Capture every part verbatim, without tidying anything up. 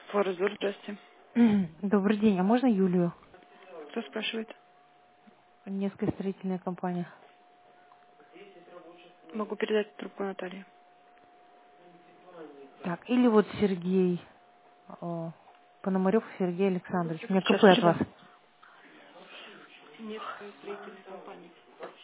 Форзор, здрасте. Добрый день, а можно Юлию? Кто спрашивает? Невская строительная компания. Могу передать трубку Наталье. Так, или вот Сергей, о, Пономарев Сергей Александрович. У меня Сейчас КП от вас. передам. Невская строительная компания.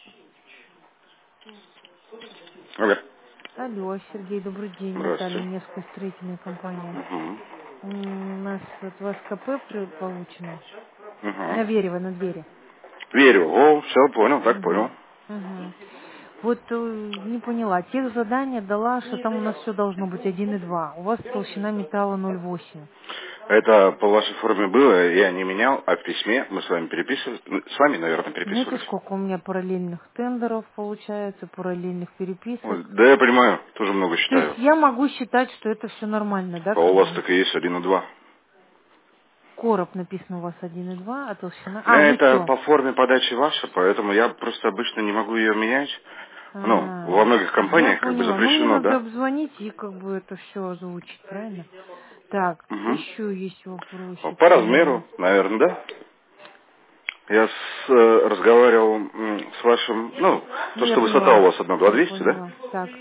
Ага. Алло, Сергей, добрый день. Наталья, Здравствуйте. Невская строительная компания. Угу. М, У нас от вас КП при- получено. Угу. На Верева, на двери. Верю. О, все, понял, так Угу. понял. Угу. Вот э, не поняла. Тех задания дала, что там у нас все должно быть один и два. У вас толщина металла ноль восемь. Это по вашей форме было, я не менял, а в письме мы с вами переписывались, ну, с вами, наверное, Знаете, переписывались. сколько у меня параллельных тендеров получается, параллельных Ой, переписок? да, я понимаю, тоже много То есть считаю. я могу считать, что это все нормально, да, А у как вас бы? так и есть один и два. Короб написано у вас один и два, а толщина... А, ну Это все. по форме подачи ваша, поэтому я просто обычно не могу ее менять. Ну, во А, многих я компаниях как бы поняла. Ну, мне запрещено, надо да? обзвонить и как бы это все озвучить, правильно? Так, Угу. еще есть вопросик По у меня. размеру, наверное, да? Я с, э, разговаривал м, с вашим, ну, Ну, то, я что высота у поняла. вас одна, два Я двести, да? поняла. Так.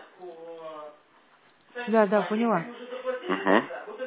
Да, да, поняла. Угу.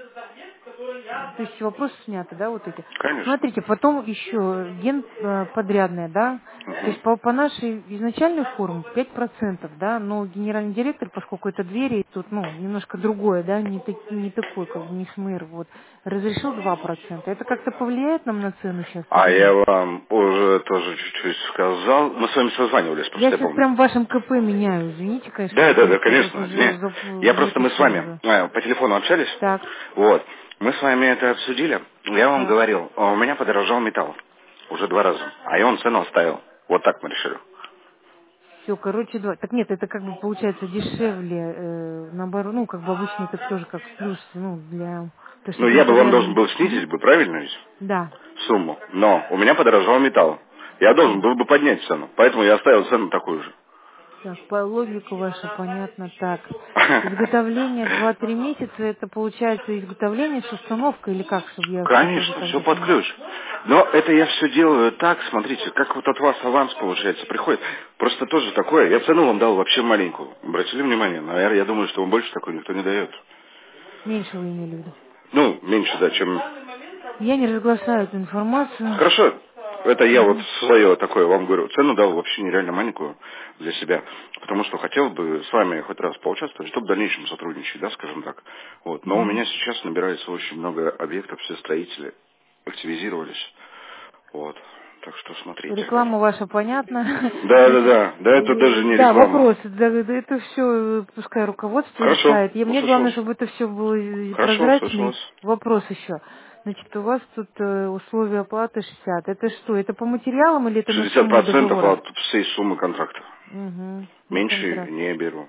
То есть вопросы сняты, да, вот эти. Конечно. Смотрите, потом еще ген э, подрядная, да, то Угу. есть по, по нашей изначальной форме пять процентов, да, но генеральный директор, поскольку это двери, тут, ну, немножко другое, да, не, так- не такой, как бы, не СМИР, вот, разрешил два процента. Это как-то повлияет нам на цену сейчас А или я нет? вам уже тоже чуть-чуть сказал. Мы с вами созванивались, Я просто я сейчас помню. прям в вашем КП меняю, извините, конечно, Да, да, потому да, что я тут конечно. уже Не, я зап- просто мы с записала вами уже. э, по телефону общались. Так, Вот. Мы с вами это обсудили. Я вам так. говорил, а у меня подорожал металл. Уже два раза. А я вам цену оставил. Вот так мы решили. Все, короче, два. Так нет, это как бы получается дешевле, э, наоборот, ну, как бы обычно это тоже как в плюс, ну, для... То, что Ну, я бы вам должен генподрядный... был Мгм. снизить бы, правильно ведь? Да, Сумму. Но у меня подорожал металл. Я должен да. был бы поднять цену. Поэтому я оставил цену такую же. Так, по логику ваша понятно. Так, изготовление два-три месяца, это получается изготовление с установкой или как, чтобы я тоже Конечно, так все под запомнила? ключ. Но это я все делаю так, смотрите, как вот от вас аванс получается, приходит. Просто тоже такое, я цену вам дал вообще маленькую. Обратили внимание? Наверное, я думаю, что вам больше такой никто не дает. Меньше вы имели в виду? Ну, меньше, да, чем... Я не разглашаю эту информацию. Хорошо, это я вот Мгм. свое такое вам говорю. Цену дал вообще нереально маленькую для себя. Потому что хотел бы с вами хоть раз поучаствовать, чтобы в дальнейшем сотрудничать, да, скажем так. Вот. Но у Мгм. меня сейчас набирается очень много объектов, все строители активизировались. Вот. Так что смотрите. Реклама ваша понятна. Да, да, Значит, да. Да, это э, даже не да, реклама. вопросы. Да, да, это все пускай руководство Хорошо, решает. И мне услышал главное, вас. чтобы это все было и Хорошо, услышал прозрачно. И вас. вопрос еще. Значит, у вас тут э, условия оплаты шестьдесят. Это что? Это по материалам или это на шестьдесят сумму процентов договора? от всей суммы контракта. Угу. На Меньше контракт. не беру.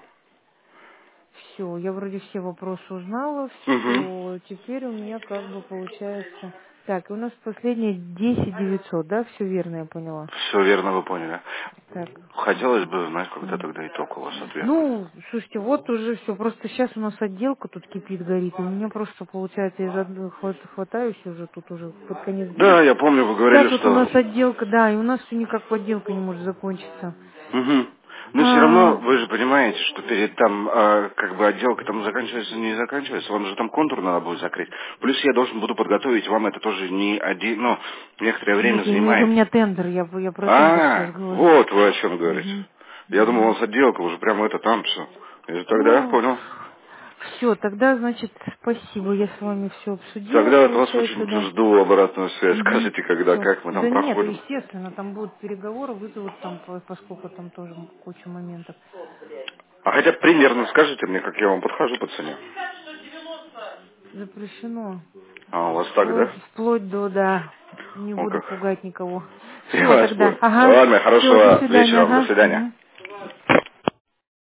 Все, я вроде все вопросы узнала, Угу. все, теперь у меня как бы получается... Так, у нас последнее десять девятьсот, да, все верно я поняла? Все верно вы поняли. Так, Хотелось бы знать, когда м. тогда итог у вас ответный. ну, слушайте, вот уже все, просто сейчас у нас отделка тут кипит, горит, и у меня просто получается из одной хват- хватаюсь уже тут уже под конец дня. Да, я помню, вы говорили, Сейчас вот у что... нас отделка, да, и у нас все никак отделка не может закончиться. Угу. Но все равно, А, вы же понимаете, что перед там, э, как бы отделка там заканчивается, не заканчивается, вам же там контур надо будет закрыть. Плюс я должен буду подготовить вам это тоже не один, ну, некоторое время нет, я имею в виду, у занимает. меня тендер, я, я про тендер сейчас А, говорю. вот вы о чем говорите. Мгм, Я думал, у мгм. вас отделка уже прямо это там все. Тогда я Ну, понял. все, тогда, значит, спасибо, я с вами все обсудила, Тогда от вас получается, очень да. жду обратную связь. Угу. Скажите, когда, Все. как мы там Да нет, проходим. естественно, там будут переговоры, вызовут там, по- поскольку там тоже куча моментов. А хотя бы примерно скажите мне, как я вам подхожу по цене. Запрещено. А, у вас так, Вплоть, да? вплоть до, да, не Ну буду как. пугать никого. Я Все вас тогда. понял. Ага. Ладно, Все, до хорошего свидания. вечера вам. До Ага. свидания. Мгм.